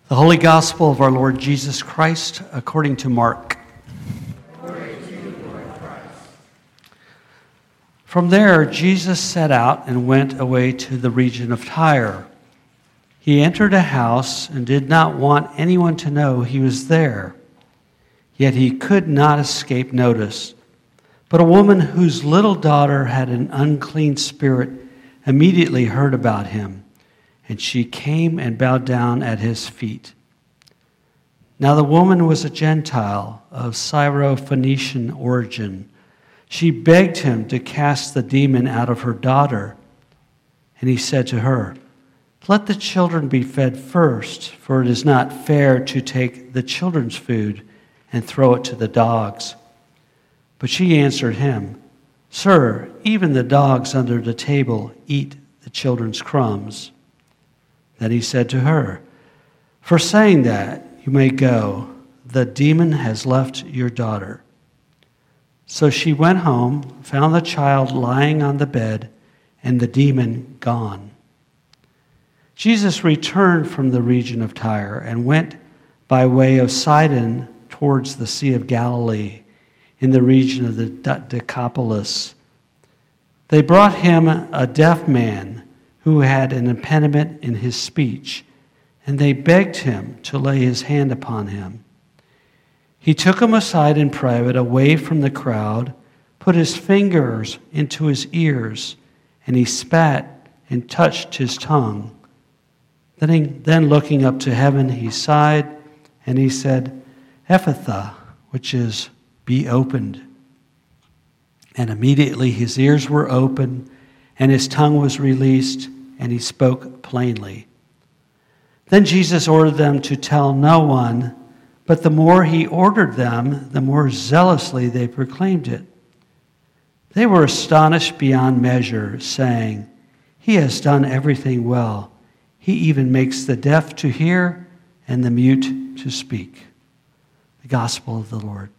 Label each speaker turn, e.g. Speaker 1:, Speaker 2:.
Speaker 1: The Holy Gospel of our Lord Jesus Christ according to Mark.
Speaker 2: Glory to you, Lord Christ.
Speaker 1: From there, Jesus set out and went away to the region of Tyre. He entered a house and did not want anyone to know he was there. Yet he could not escape notice. But a woman whose little daughter had an unclean spirit immediately heard about him. And she came and bowed down at his feet. Now the woman was a Gentile of Syro-Phoenician origin. She begged him to cast the demon out of her daughter. And he said to her, "Let the children be fed first, for it is not fair to take the children's food and throw it to the dogs." But she answered him, "Sir, even the dogs under the table eat the children's crumbs." Then he said to her, "For saying that, you may go. The demon has left your daughter." So she went home, found the child lying on the bed, and the demon gone. Jesus returned from the region of Tyre and went by way of Sidon towards the Sea of Galilee, in the region of the Decapolis. They brought him a deaf man who had an impediment in his speech, and they begged him to lay his hand upon him. He took him aside in private, away from the crowd, put his fingers into his ears, and he spat and touched his tongue. Then looking up to heaven, he sighed, and he said, "Ephphatha," which is, "be opened." And immediately his ears were opened, and his tongue was released, and he spoke plainly. Then Jesus ordered them to tell no one, but the more he ordered them, the more zealously they proclaimed it. They were astonished beyond measure, saying, "He has done everything well. He even makes the deaf to hear and the mute to speak." The Gospel of the Lord.